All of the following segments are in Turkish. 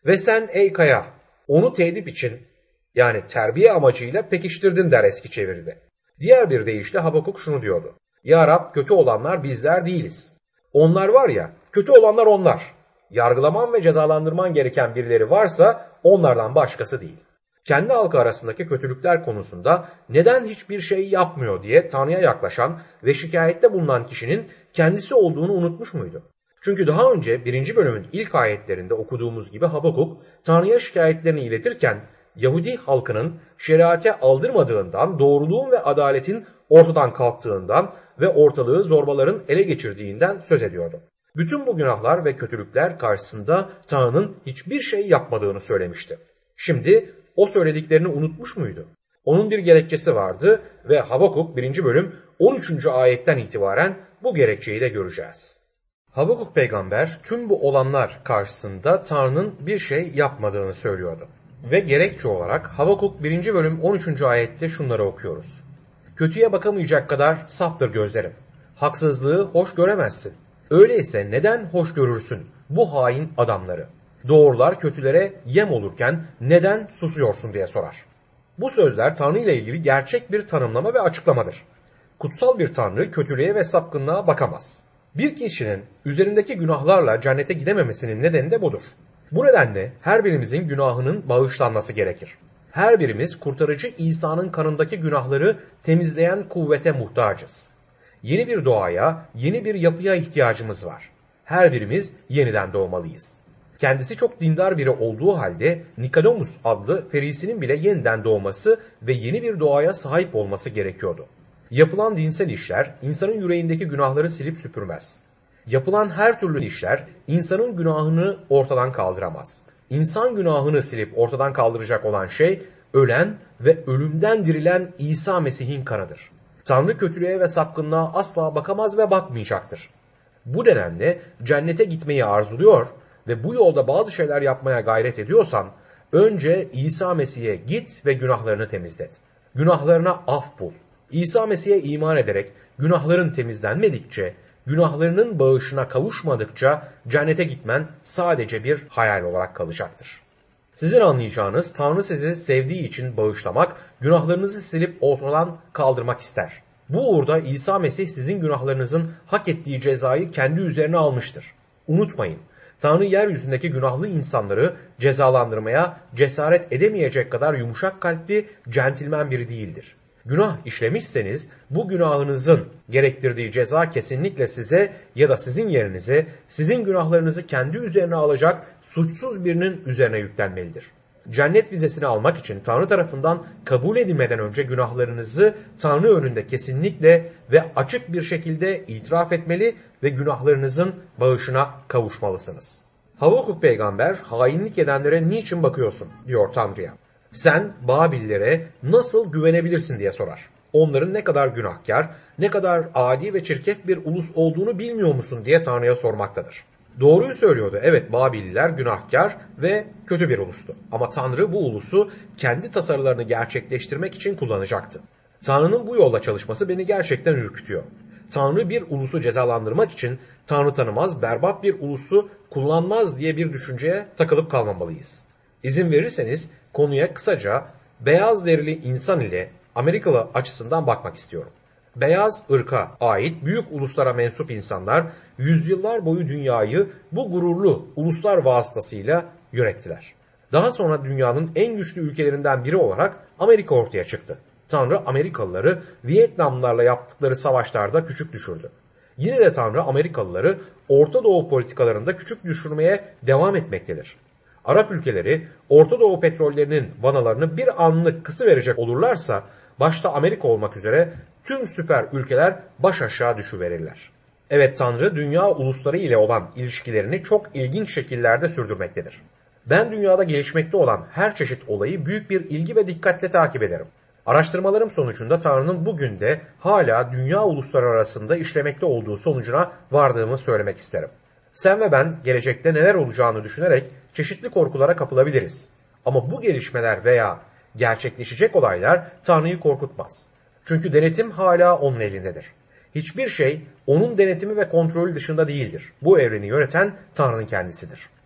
Ve sen ey kaya onu tedip için yani terbiye amacıyla pekiştirdin der eski çeviride. Diğer bir deyişle Habakuk şunu diyordu. Ya Rab kötü olanlar bizler değiliz. Onlar var ya kötü olanlar onlar. Yargılaman ve cezalandırman gereken birileri varsa onlardan başkası değil. Kendi halkı arasındaki kötülükler konusunda neden hiçbir şey yapmıyor diye Tanrı'ya yaklaşan ve şikayette bulunan kişinin kendisi olduğunu unutmuş muydu? Çünkü daha önce 1. bölümün ilk ayetlerinde okuduğumuz gibi Habakuk Tanrı'ya şikayetlerini iletirken Yahudi halkının şeriate aldırmadığından, doğruluğun ve adaletin ortadan kalktığından ve ortalığı zorbaların ele geçirdiğinden söz ediyordu. Bütün bu günahlar ve kötülükler karşısında Tanrı'nın hiçbir şey yapmadığını söylemişti. Şimdi o söylediklerini unutmuş muydu? Onun bir gerekçesi vardı ve Habakuk 1. bölüm 13. ayetten itibaren bu gerekçeyi de göreceğiz. Habakuk peygamber tüm bu olanlar karşısında Tanrı'nın bir şey yapmadığını söylüyordu. Ve gerekçe olarak Habakuk 1. bölüm 13. ayette şunları okuyoruz. Kötüye bakamayacak kadar saftır gözlerim. Haksızlığı hoş göremezsin. Öyleyse neden hoş görürsün bu hain adamları? Doğrular kötülere yem olurken neden susuyorsun diye sorar. Bu sözler Tanrı ile ilgili gerçek bir tanımlama ve açıklamadır. Kutsal bir Tanrı kötülüğe ve sapkınlığa bakamaz. Bir kişinin üzerindeki günahlarla cennete gidememesinin nedeni de budur. Bu nedenle her birimizin günahının bağışlanması gerekir. Her birimiz kurtarıcı İsa'nın kanındaki günahları temizleyen kuvvete muhtacız. Yeni bir doğaya, yeni bir yapıya ihtiyacımız var. Her birimiz yeniden doğmalıyız. Kendisi çok dindar biri olduğu halde Nikodemus adlı ferisinin bile yeniden doğması ve yeni bir doğaya sahip olması gerekiyordu. Yapılan dinsel işler insanın yüreğindeki günahları silip süpürmez. Yapılan her türlü işler insanın günahını ortadan kaldıramaz. İnsan günahını silip ortadan kaldıracak olan şey ölen ve ölümden dirilen İsa Mesih'in kanıdır. Tanrı kötülüğe ve sapkınlığa asla bakamaz ve bakmayacaktır. Bu nedenle cennete gitmeyi arzuluyor ve bu yolda bazı şeyler yapmaya gayret ediyorsan önce İsa Mesih'e git ve günahlarını temizlet. Günahlarına af bul. İsa Mesih'e iman ederek günahların temizlenmedikçe, günahlarının bağışına kavuşmadıkça cennete gitmen sadece bir hayal olarak kalacaktır. Sizin anlayacağınız Tanrı sizi sevdiği için bağışlamak, günahlarınızı silip ortadan kaldırmak ister. Bu uğurda İsa Mesih sizin günahlarınızın hak ettiği cezayı kendi üzerine almıştır. Unutmayın, Tanrı yeryüzündeki günahlı insanları cezalandırmaya cesaret edemeyecek kadar yumuşak kalpli, centilmen biri değildir. Günah işlemişseniz bu günahınızın gerektirdiği ceza kesinlikle size ya da sizin yerinize sizin günahlarınızı kendi üzerine alacak suçsuz birinin üzerine yüklenmelidir. Cennet vizesini almak için Tanrı tarafından kabul edilmeden önce günahlarınızı Tanrı önünde kesinlikle ve açık bir şekilde itiraf etmeli ve günahlarınızın bağışına kavuşmalısınız. Habakuk peygamber hainlik edenlere niçin bakıyorsun diyor Tanrı'ya. Sen Babillere nasıl güvenebilirsin diye sorar. Onların ne kadar günahkar, ne kadar adi ve çirkef bir ulus olduğunu bilmiyor musun diye Tanrı'ya sormaktadır. Doğruyu söylüyordu. Evet, Babililer günahkar ve kötü bir ulustu. Ama Tanrı bu ulusu kendi tasarılarını gerçekleştirmek için kullanacaktı. Tanrı'nın bu yolda çalışması beni gerçekten ürkütüyor. Tanrı bir ulusu cezalandırmak için Tanrı tanımaz, berbat bir ulusu kullanmaz diye bir düşünceye takılıp kalmamalıyız. İzin verirseniz konuya kısaca beyaz derili insan ile Amerikalı açısından bakmak istiyorum. Beyaz ırka ait büyük uluslara mensup insanlar yüzyıllar boyu dünyayı bu gururlu uluslar vasıtasıyla yönettiler. Daha sonra dünyanın en güçlü ülkelerinden biri olarak Amerika ortaya çıktı. Tanrı Amerikalıları Vietnamlılarla yaptıkları savaşlarda küçük düşürdü. Yine de Tanrı Amerikalıları Orta Doğu politikalarında küçük düşürmeye devam etmektedir. Arap ülkeleri Orta Doğu petrollerinin vanalarını bir anlık kısıverecek olurlarsa başta Amerika olmak üzere tüm süper ülkeler baş aşağı düşüverirler. Evet, Tanrı dünya ulusları ile olan ilişkilerini çok ilginç şekillerde sürdürmektedir. Ben dünyada gelişmekte olan her çeşit olayı büyük bir ilgi ve dikkatle takip ederim. Araştırmalarım sonucunda Tanrı'nın bugün de hala dünya ulusları arasında işlemekte olduğu sonucuna vardığımı söylemek isterim. Sen ve ben gelecekte neler olacağını düşünerek çeşitli korkulara kapılabiliriz. Ama bu gelişmeler veya gerçekleşecek olaylar Tanrı'yı korkutmaz. Çünkü denetim hala onun elindedir. Hiçbir şey onun denetimi ve kontrolü dışında değildir. Bu evreni yöneten Tanrı'nın kendisidir.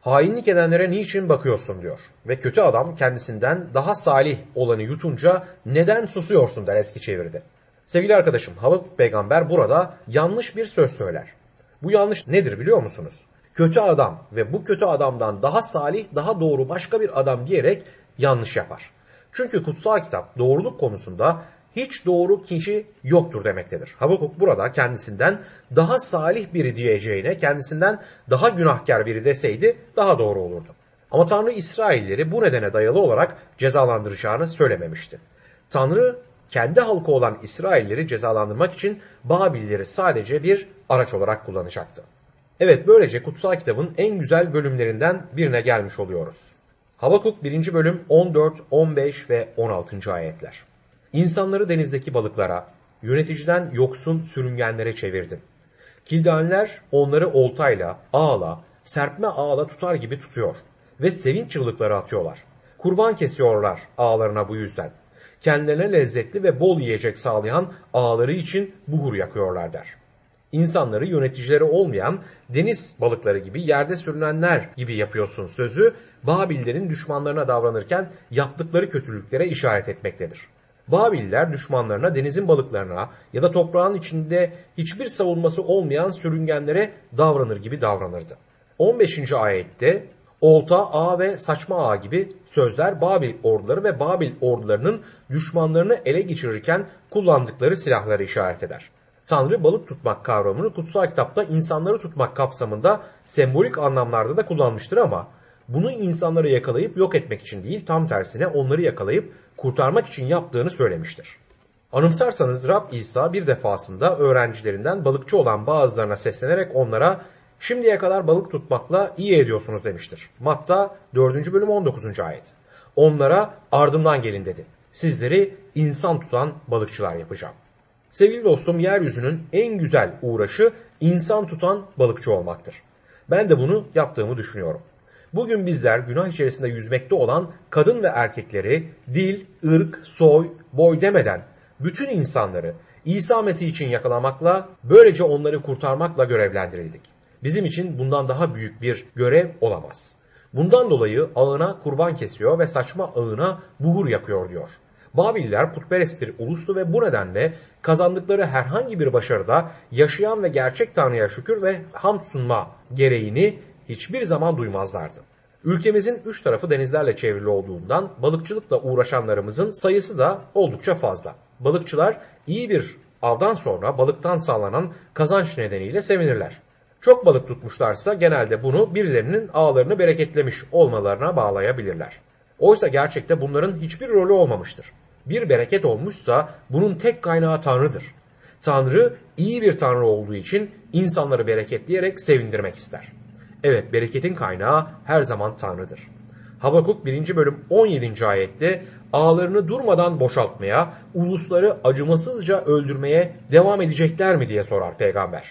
Hainlik edenlere niçin bakıyorsun diyor. Ve kötü adam kendisinden daha salih olanı yutunca neden susuyorsun der eski çeviride. Sevgili arkadaşım, Habakuk peygamber burada yanlış bir söz söyler. Bu yanlış nedir biliyor musunuz? Kötü adam ve bu kötü adamdan daha salih, daha doğru başka bir adam diyerek yanlış yapar. Çünkü kutsal kitap doğruluk konusunda hiç doğru kişi yoktur demektedir. Habakuk burada kendisinden daha salih biri diyeceğine kendisinden daha günahkar biri deseydi daha doğru olurdu. Ama Tanrı İsrailleri bu nedene dayalı olarak cezalandıracağını söylememişti. Tanrı kendi halkı olan İsrailleri cezalandırmak için Babilleri sadece bir araç olarak kullanacaktı. Evet, böylece kutsal kitabın en güzel bölümlerinden birine gelmiş oluyoruz. Habakuk 1. bölüm 14, 15 ve 16. ayetler. İnsanları denizdeki balıklara, yöneticiden yoksun sürüngenlere çevirdin. Kildanler onları oltayla, ağla, serpme ağla tutar gibi tutuyor ve sevinç çığlıkları atıyorlar. Kurban kesiyorlar ağlarına bu yüzden. Kendilerine lezzetli ve bol yiyecek sağlayan ağları için buhur yakıyorlar der. İnsanları yöneticileri olmayan deniz balıkları gibi yerde sürünenler gibi yapıyorsun sözü Babillerin düşmanlarına davranırken yaptıkları kötülüklere işaret etmektedir. Babiller düşmanlarına, denizin balıklarına ya da toprağın içinde hiçbir savunması olmayan sürüngenlere davranır gibi davranırdı. 15. ayette olta, ağ ve saçma ağ gibi sözler Babil orduları ve Babil ordularının düşmanlarını ele geçirirken kullandıkları silahları işaret eder. Tanrı balık tutmak kavramını kutsal kitapta insanları tutmak kapsamında sembolik anlamlarda da kullanmıştır ama bunu insanları yakalayıp yok etmek için değil, tam tersine onları yakalayıp kurtarmak için yaptığını söylemiştir. Anımsarsanız Rab İsa bir defasında öğrencilerinden balıkçı olan bazılarına seslenerek onlara şimdiye kadar balık tutmakla iyi ediyorsunuz demiştir. Matta 4. bölüm 19. ayet. Onlara ardımdan gelin dedi. Sizleri insan tutan balıkçılar yapacağım. Sevgili dostum, yeryüzünün en güzel uğraşı insan tutan balıkçı olmaktır. Ben de bunu yaptığımı düşünüyorum. Bugün bizler günah içerisinde yüzmekte olan kadın ve erkekleri dil, ırk, soy, boy demeden bütün insanları İsa Mesih için yakalamakla, böylece onları kurtarmakla görevlendirildik. Bizim için bundan daha büyük bir görev olamaz. Bundan dolayı ağına kurban kesiyor ve saçma ağına buhur yakıyor diyor. Babiller putperest bir ulustu ve bu nedenle kazandıkları herhangi bir başarıda yaşayan ve gerçek Tanrı'ya şükür ve hamd sunma gereğini hiçbir zaman duymazlardı. Ülkemizin 3 tarafı denizlerle çevrili olduğundan balıkçılıkla uğraşanlarımızın sayısı da oldukça fazla. Balıkçılar iyi bir avdan sonra balıktan sağlanan kazanç nedeniyle sevinirler. Çok balık tutmuşlarsa genelde bunu birilerinin ağlarını bereketlemiş olmalarına bağlayabilirler. Oysa gerçekte bunların hiçbir rolü olmamıştır. Bir bereket olmuşsa bunun tek kaynağı Tanrı'dır. Tanrı iyi bir Tanrı olduğu için insanları bereketleyerek sevindirmek ister. Evet, bereketin kaynağı her zaman Tanrı'dır. Habakuk 1. bölüm 17. ayette ağlarını durmadan boşaltmaya, ulusları acımasızca öldürmeye devam edecekler mi diye sorar peygamber.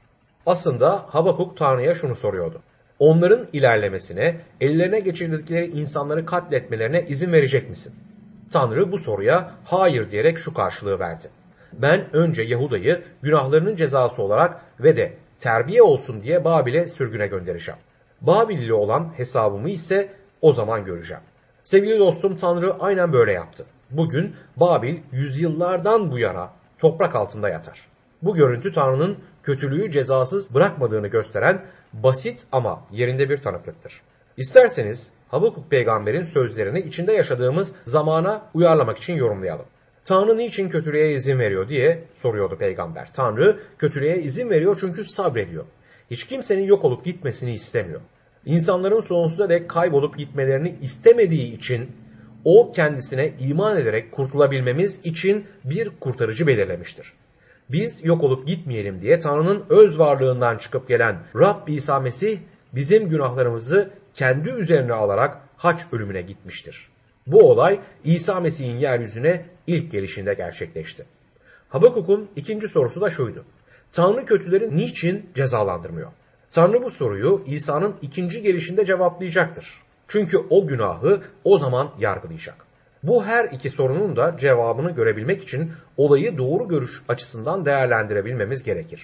Aslında Habakuk Tanrı'ya şunu soruyordu. Onların ilerlemesine, ellerine geçirdikleri insanları katletmelerine izin verecek misin? Tanrı bu soruya hayır diyerek şu karşılığı verdi. Ben önce Yahuda'yı günahlarının cezası olarak ve de terbiye olsun diye Babil'e sürgüne göndereceğim. Babil'li olan hesabımı ise o zaman göreceğim. Sevgili dostum, Tanrı aynen böyle yaptı. Bugün Babil yüzyıllardan bu yana toprak altında yatar. Bu görüntü Tanrı'nın kötülüğü cezasız bırakmadığını gösteren basit ama yerinde bir tanıklıktır. İsterseniz Habakuk peygamberin sözlerini içinde yaşadığımız zamana uyarlamak için yorumlayalım. Tanrı niçin kötülüğe izin veriyor diye soruyordu peygamber. Tanrı kötülüğe izin veriyor çünkü sabrediyor. Hiç kimsenin yok olup gitmesini istemiyor. İnsanların sonsuza dek kaybolup gitmelerini istemediği için o kendisine iman ederek kurtulabilmemiz için bir kurtarıcı belirlemiştir. Biz yok olup gitmeyelim diye Tanrı'nın öz varlığından çıkıp gelen Rab İsa Mesih bizim günahlarımızı kendi üzerine alarak haç ölümüne gitmiştir. Bu olay İsa Mesih'in yeryüzüne ilk gelişinde gerçekleşti. Habakuk'un ikinci sorusu da şuydu. Tanrı kötüleri niçin cezalandırmıyor? Tanrı bu soruyu İsa'nın ikinci gelişinde cevaplayacaktır. Çünkü o günahı o zaman yargılayacak. Bu her iki sorunun da cevabını görebilmek için olayı doğru görüş açısından değerlendirebilmemiz gerekir.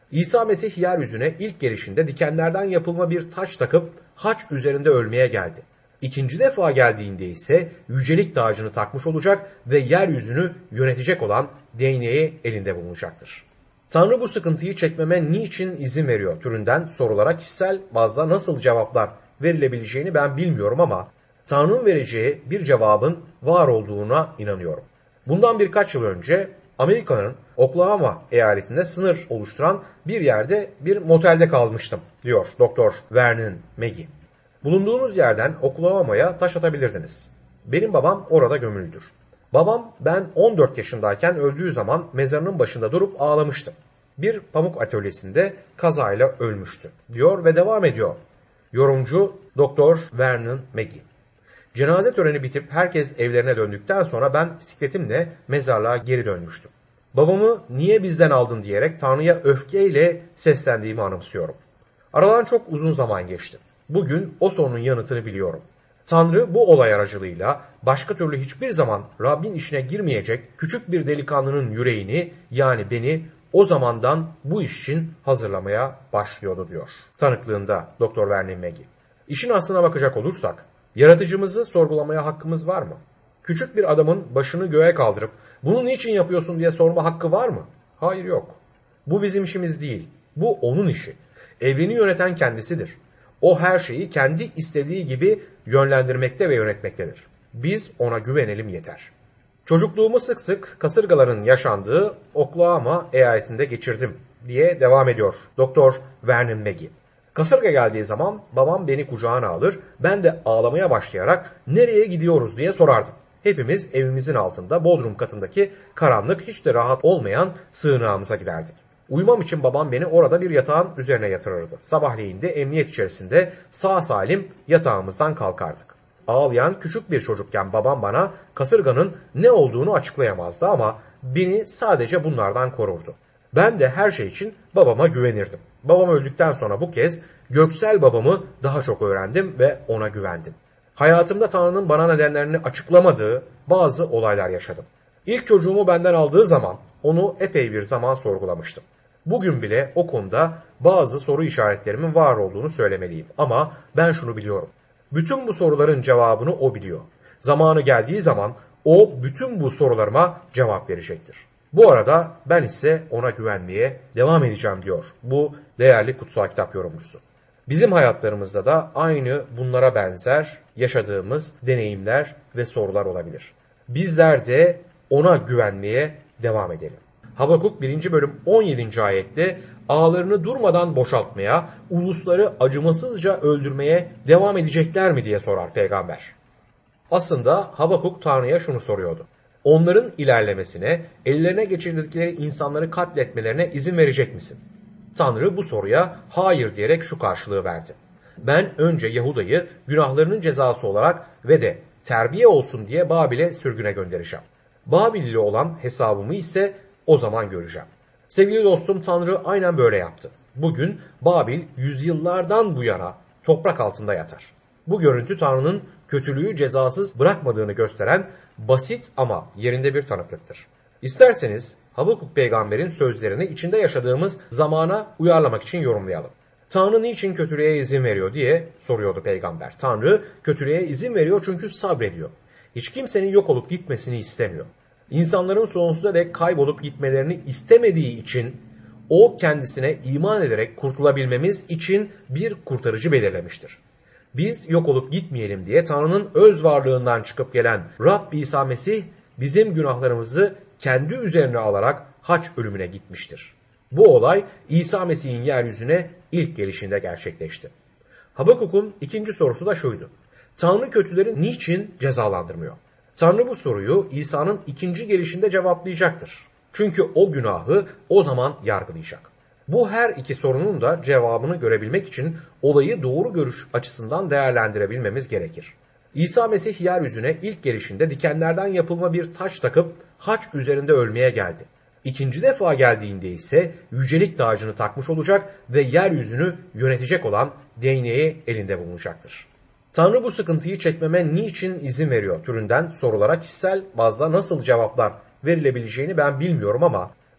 İsa Mesih yeryüzüne ilk gelişinde dikenlerden yapılma bir taç takıp haç üzerinde ölmeye geldi. İkinci defa geldiğinde ise yücelik tacını takmış olacak ve yeryüzünü yönetecek olan değneği elinde bulunacaktır. Tanrı bu sıkıntıyı çekmeme niçin izin veriyor türünden sorulara kişisel bazda nasıl cevaplar verilebileceğini ben bilmiyorum ama Tanrı'nın vereceği bir cevabın var olduğuna inanıyorum. Bundan birkaç yıl önce Amerika'nın Oklahoma eyaletinde sınır oluşturan bir yerde bir motelde kalmıştım, diyor Doktor Vernon McGee. Bulunduğunuz yerden Oklahoma'ya taş atabilirdiniz. Benim babam orada gömülüdür. Babam ben 14 yaşındayken öldüğü zaman mezarının başında durup ağlamıştım. Bir pamuk atölyesinde kazayla ölmüştü, diyor ve devam ediyor. Yorumcu Doktor Vernon McGee. Cenaze töreni bitip herkes evlerine döndükten sonra ben bisikletimle mezarlığa geri dönmüştüm. Babamı niye bizden aldın diyerek Tanrı'ya öfkeyle seslendiğimi anımsıyorum. Aradan çok uzun zaman geçti. Bugün o sorunun yanıtını biliyorum. Tanrı bu olay aracılığıyla başka türlü hiçbir zaman Rabbin işine girmeyecek küçük bir delikanlının yüreğini, yani beni o zamandan bu iş için hazırlamaya başlıyordu, diyor tanıklığında Dr. Vernon McGee. İşin aslına bakacak olursak yaratıcımızı sorgulamaya hakkımız var mı? Küçük bir adamın başını göğe kaldırıp bunu niçin yapıyorsun diye sorma hakkı var mı? Hayır, yok. Bu bizim işimiz değil. Bu onun işi. Evreni yöneten kendisidir. O her şeyi kendi istediği gibi yönlendirmekte ve yönetmektedir. Biz ona güvenelim yeter. Çocukluğumu sık sık kasırgaların yaşandığı Oklahoma eyaletinde geçirdim diye devam ediyor Doktor Vernon McGee. Kasırga geldiği zaman babam beni kucağına alır, ben de ağlamaya başlayarak nereye gidiyoruz diye sorardım. Hepimiz evimizin altında bodrum katındaki karanlık, hiç de rahat olmayan sığınağımıza giderdik. Uyumam için babam beni orada bir yatağın üzerine yatırırdı. Sabahleyin de emniyet içerisinde sağ salim yatağımızdan kalkardık. Ağlayan küçük bir çocukken babam bana kasırganın ne olduğunu açıklayamazdı ama beni sadece bunlardan korurdu. Ben de her şey için babama güvenirdim. Babam öldükten sonra bu kez göksel babamı daha çok öğrendim ve ona güvendim. Hayatımda Tanrı'nın bana nedenlerini açıklamadığı bazı olaylar yaşadım. İlk çocuğumu benden aldığı zaman onu epey bir zaman sorgulamıştım. Bugün bile o konuda bazı soru işaretlerimin var olduğunu söylemeliyim. Ama ben şunu biliyorum. Bütün bu soruların cevabını o biliyor. Zamanı geldiği zaman o bütün bu sorularıma cevap verecektir. Bu arada ben ise ona güvenmeye devam edeceğim, diyor bu değerli kutsal kitap yorumcusu. Bizim hayatlarımızda da aynı bunlara benzer yaşadığımız deneyimler ve sorular olabilir. Bizler de ona güvenmeye devam edelim. Habakuk 1. bölüm 17. ayette ağlarını durmadan boşaltmaya, ulusları acımasızca öldürmeye devam edecekler mi diye sorar peygamber. Aslında Habakuk Tanrı'ya şunu soruyordu. Onların ilerlemesine, ellerine geçirdikleri insanları katletmelerine izin verecek misin? Tanrı bu soruya hayır diyerek şu karşılığı verdi. Ben önce Yahuda'yı günahlarının cezası olarak ve de terbiye olsun diye Babil'e sürgüne göndereceğim. Babil'li olan hesabımı ise o zaman göreceğim. Sevgili dostum, Tanrı aynen böyle yaptı. Bugün Babil yüzyıllardan bu yana toprak altında yatar. Bu görüntü Tanrı'nın kötülüğü cezasız bırakmadığını gösteren basit ama yerinde bir tanıklıktır. İsterseniz Habakuk peygamberin sözlerini içinde yaşadığımız zamana uyarlamak için yorumlayalım. Tanrı niçin kötülüğe izin veriyor diye soruyordu peygamber. Tanrı kötülüğe izin veriyor çünkü sabrediyor. Hiç kimsenin yok olup gitmesini istemiyor. İnsanların sonsuza dek kaybolup gitmelerini istemediği için o kendisine iman ederek kurtulabilmemiz için bir kurtarıcı belirlemiştir. Biz yok olup gitmeyelim diye Tanrı'nın öz varlığından çıkıp gelen Rab İsa Mesih bizim günahlarımızı kendi üzerine alarak haç ölümüne gitmiştir. Bu olay İsa Mesih'in yeryüzüne ilk gelişinde gerçekleşti. Habakuk'un ikinci sorusu da şuydu. Tanrı kötüleri niçin cezalandırmıyor? Tanrı bu soruyu İsa'nın ikinci gelişinde cevaplayacaktır. Çünkü o günahı o zaman yargılayacak. Bu her iki sorunun da cevabını görebilmek için olayı doğru görüş açısından değerlendirebilmemiz gerekir. İsa Mesih yeryüzüne ilk gelişinde dikenlerden yapılma bir taç takıp haç üzerinde ölmeye geldi. İkinci defa geldiğinde ise yücelik tacını takmış olacak ve yeryüzünü yönetecek olan değneği elinde bulunacaktır. Tanrı bu sıkıntıyı çekmeme niçin izin veriyor türünden sorulara kişisel bazda nasıl cevaplar verilebileceğini ben bilmiyorum ama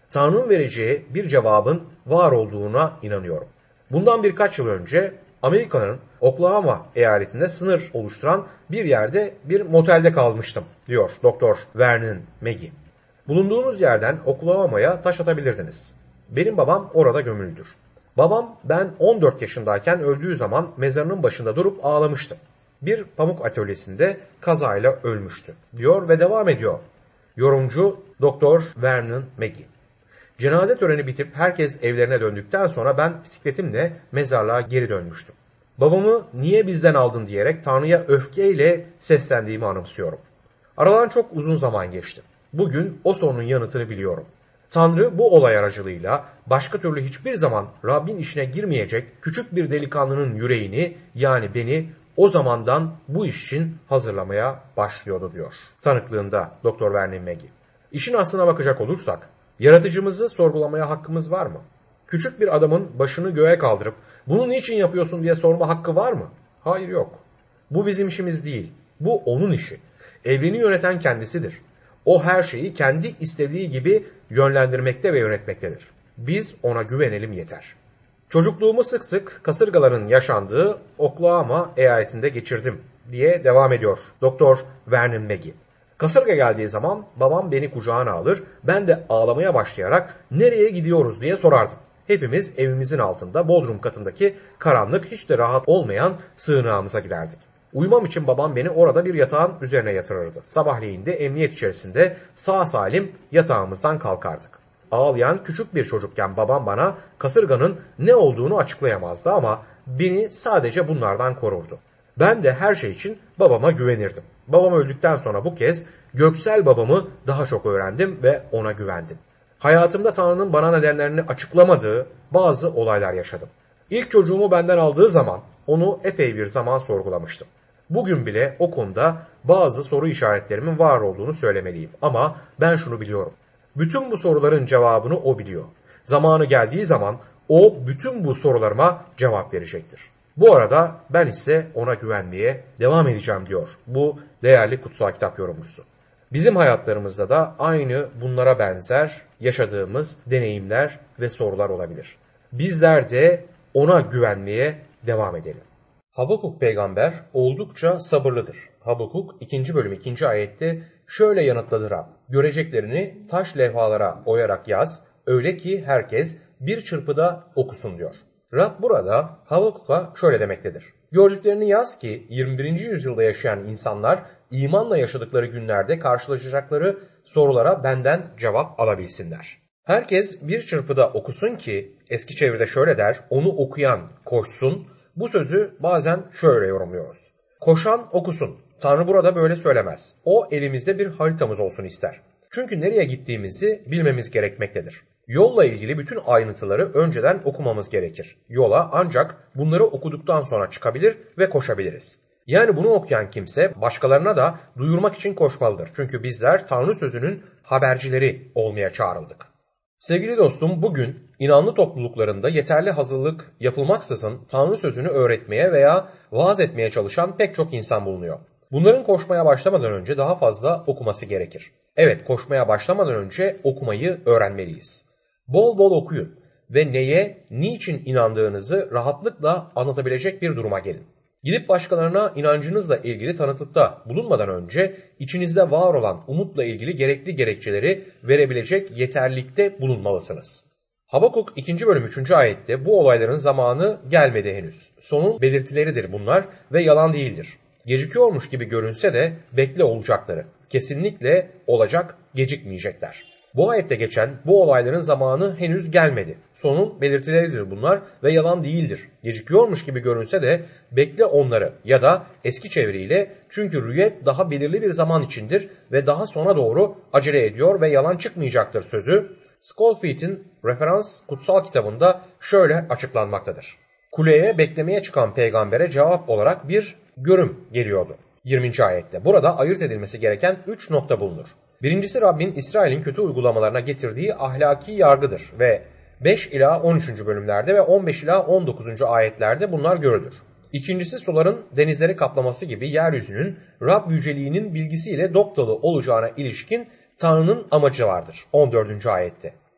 Tanrı'nın vereceği bir cevabın var olduğuna inanıyorum. Bundan birkaç yıl önce Amerika'nın Oklahoma eyaletinde sınır oluşturan bir yerde bir motelde kalmıştım, diyor Doktor Vernon McGee. Bulunduğunuz yerden Oklahoma'ya taş atabilirdiniz. Benim babam orada gömülüdür. Babam ben 14 yaşındayken öldüğü zaman mezarının başında durup ağlamıştı. Bir pamuk atölyesinde kazayla ölmüştü, diyor ve devam ediyor. Yorumcu Doktor Vernon McGee. Cenaze töreni bitip herkes evlerine döndükten sonra ben bisikletimle mezarlığa geri dönmüştüm. Babamı niye bizden aldın diyerek Tanrı'ya öfkeyle seslendiğimi anımsıyorum. Aradan çok uzun zaman geçti. Bugün o sorunun yanıtını biliyorum. Tanrı bu olay aracılığıyla başka türlü hiçbir zaman Rabbin işine girmeyecek küçük bir delikanlının yüreğini, yani beni o zamandan bu iş için hazırlamaya başlıyordu, diyor tanıklığında Dr. Vernon McGee. İşin aslına bakacak olursak, yaratıcımızı sorgulamaya hakkımız var mı? Küçük bir adamın başını göğe kaldırıp bunu niçin yapıyorsun diye sorma hakkı var mı? Hayır, yok. Bu bizim işimiz değil. Bu onun işi. Evreni yöneten kendisidir. O her şeyi kendi istediği gibi yönlendirmekte ve yönetmektedir. Biz ona güvenelim yeter. Çocukluğumu sık sık kasırgaların yaşandığı Oklahoma eyaletinde geçirdim, diye devam ediyor Doktor Vernon McGee. Kasırga geldiği zaman babam beni kucağına alır, ben de ağlamaya başlayarak nereye gidiyoruz diye sorardım. Hepimiz evimizin altında bodrum katındaki karanlık, hiç de rahat olmayan sığınağımıza giderdik. Uyumam için babam beni orada bir yatağın üzerine yatırırdı. Sabahleyin de emniyet içerisinde sağ salim yatağımızdan kalkardık. Ağlayan küçük bir çocukken babam bana kasırganın ne olduğunu açıklayamazdı ama beni sadece bunlardan korurdu. Ben de her şey için babama güvenirdim. Babam öldükten sonra bu kez göksel babamı daha çok öğrendim ve ona güvendim. Hayatımda Tanrı'nın bana nedenlerini açıklamadığı bazı olaylar yaşadım. İlk çocuğumu benden aldığı zaman onu epey bir zaman sorgulamıştım. Bugün bile o konuda bazı soru işaretlerimin var olduğunu söylemeliyim. Ama ben şunu biliyorum. Bütün bu soruların cevabını o biliyor. Zamanı geldiği zaman o bütün bu sorularıma cevap verecektir. Bu arada ben ise ona güvenmeye devam edeceğim, diyor bu değerli kutsal kitap yorumcusu. Bizim hayatlarımızda da aynı bunlara benzer yaşadığımız deneyimler ve sorular olabilir. Bizler de ona güvenmeye devam edelim. Habakuk peygamber oldukça sabırlıdır. Habakuk 2. bölüm 2. ayette şöyle yanıtladı Rab: göreceklerini taş levhalara oyarak yaz, öyle ki herkes bir çırpıda okusun, diyor. Rab burada Habakuk'a şöyle demektedir: gördüklerini yaz ki 21. yüzyılda yaşayan insanlar imanla yaşadıkları günlerde karşılaşacakları sorulara benden cevap alabilsinler. Herkes bir çırpıda okusun ki, eski çeviride şöyle der, onu okuyan koşsun. Bu sözü bazen şöyle yorumluyoruz: koşan okusun. Tanrı burada böyle söylemez. O elimizde bir haritamız olsun ister. Çünkü nereye gittiğimizi bilmemiz gerekmektedir. Yolla ilgili bütün ayrıntıları önceden okumamız gerekir. Yola ancak bunları okuduktan sonra çıkabilir ve koşabiliriz. Yani bunu okuyan kimse başkalarına da duyurmak için koşmalıdır. Çünkü bizler Tanrı sözünün habercileri olmaya çağrıldık. Sevgili dostum, bugün inanlı topluluklarında yeterli hazırlık yapılmaksızın Tanrı sözünü öğretmeye veya vaaz etmeye çalışan pek çok insan bulunuyor. Bunların koşmaya başlamadan önce daha fazla okuması gerekir. Evet, koşmaya başlamadan önce okumayı öğrenmeliyiz. Bol bol okuyun ve neye, niçin inandığınızı rahatlıkla anlatabilecek bir duruma gelin. Gidip başkalarına inancınızla ilgili tanıklıkta bulunmadan önce içinizde var olan umutla ilgili gerekli gerekçeleri verebilecek yeterlilikte bulunmalısınız. Habakuk 2. bölüm 3. ayette bu olayların zamanı gelmedi henüz. Sonun belirtileridir bunlar ve yalan değildir. Gecikiyormuş gibi görünse de bekle olacakları. Kesinlikle olacak, gecikmeyecekler. Bu ayette geçen bu olayların zamanı henüz gelmedi. Sonun belirtileridir bunlar ve yalan değildir. Gecikiyormuş gibi görünse de bekle onları, ya da eski çeviriyle çünkü rüyet daha belirli bir zaman içindir ve daha sona doğru acele ediyor ve yalan çıkmayacaktır sözü Scholefield'in referans kutsal kitabında şöyle açıklanmaktadır. Kuleye beklemeye çıkan peygambere cevap olarak bir görüm geliyordu 20. ayette. Burada ayırt edilmesi gereken 3 nokta bulunur. Birincisi Rabbin İsrail'in kötü uygulamalarına getirdiği ahlaki yargıdır ve 5 ila 13. bölümlerde ve 15 ila 19. ayetlerde bunlar görülür. İkincisi suların denizleri kaplaması gibi yeryüzünün Rab yüceliğinin bilgisiyle dopdolu olacağına ilişkin Tanrı'nın amacı vardır 14. ayette.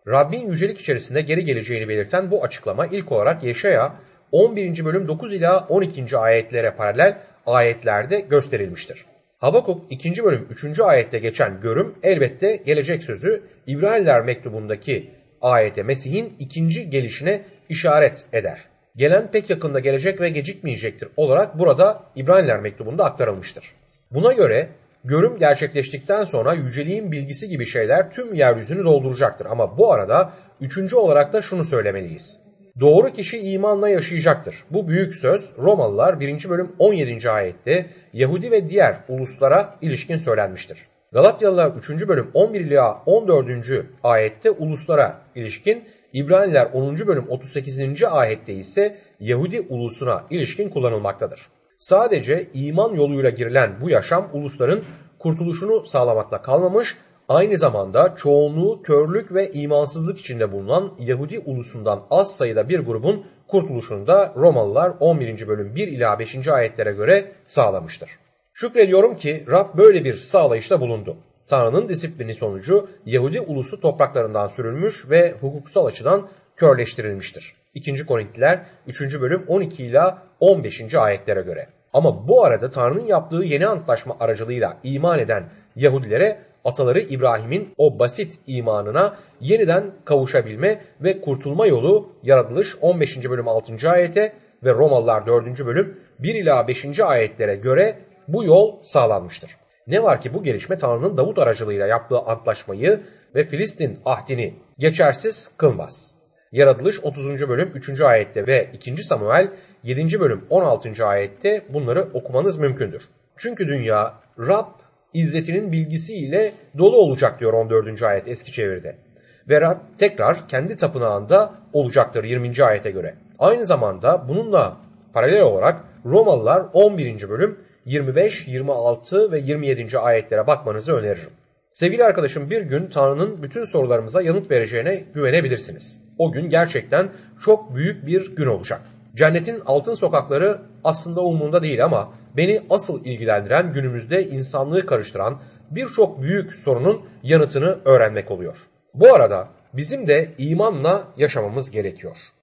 Rabbin yücelik içerisinde geri geleceğini belirten bu açıklama ilk olarak Yeşaya 11. bölüm 9 ila 12. ayetlere paralel ayetlerde gösterilmiştir. Habakuk 2. bölüm 3. ayette geçen görüm elbette gelecek sözü İbraniler mektubundaki ayete Mesih'in ikinci gelişine işaret eder. Gelen pek yakında gelecek ve gecikmeyecektir olarak burada İbraniler mektubunda aktarılmıştır. Buna göre görüm gerçekleştikten sonra yüceliğin bilgisi gibi şeyler tüm yeryüzünü dolduracaktır. Ama bu arada üçüncü olarak da şunu söylemeliyiz. Doğru kişi imanla yaşayacaktır. Bu büyük söz Romalılar 1. bölüm 17. ayette Yahudi ve diğer uluslara ilişkin söylenmiştir. Galatyalılar 3. bölüm 11 ila 14. ayette uluslara ilişkin, İbraniler 10. bölüm 38. ayette ise Yahudi ulusuna ilişkin kullanılmaktadır. Sadece iman yoluyla girilen bu yaşam ulusların kurtuluşunu sağlamakla kalmamış, aynı zamanda çoğunluğu körlük ve imansızlık içinde bulunan Yahudi ulusundan az sayıda bir grubun kurtuluşunu da Romalılar 11. bölüm 1 ila 5. ayetlere göre sağlamıştır. Şükrediyorum ki Rab böyle bir sağlayışta bulundu. Tanrı'nın disiplini sonucu Yahudi ulusu topraklarından sürülmüş ve hukuksal açıdan körleştirilmiştir. 2. Korintiler 3. bölüm 12 ila 15. ayetlere göre. Ama bu arada Tanrı'nın yaptığı yeni antlaşma aracılığıyla iman eden Yahudilere ataları İbrahim'in o basit imanına yeniden kavuşabilme ve kurtulma yolu Yaratılış 15. bölüm 6. ayete ve Romalılar 4. bölüm 1 ila 5. ayetlere göre bu yol sağlanmıştır. Ne var ki bu gelişme Tanrı'nın Davut aracılığıyla yaptığı antlaşmayı ve Filistin ahdini geçersiz kılmaz. Yaratılış 30. bölüm 3. ayette ve 2. Samuel 7. bölüm 16. ayette bunları okumanız mümkündür. Çünkü dünya Rab İzzetinin bilgisiyle dolu olacak diyor 14. ayet eski çeviride. Ve Rab tekrar kendi tapınağında olacaktır 20. ayete göre. Aynı zamanda bununla paralel olarak Romalılar 11. bölüm 25, 26 ve 27. ayetlere bakmanızı öneririm. Sevgili arkadaşım, bir gün Tanrı'nın bütün sorularımıza yanıt vereceğine güvenebilirsiniz. O gün gerçekten çok büyük bir gün olacak. Cennetin altın sokakları aslında umurumda değil ama beni asıl ilgilendiren günümüzde insanlığı karıştıran birçok büyük sorunun yanıtını öğrenmek oluyor. Bu arada bizim de imanla yaşamamız gerekiyor.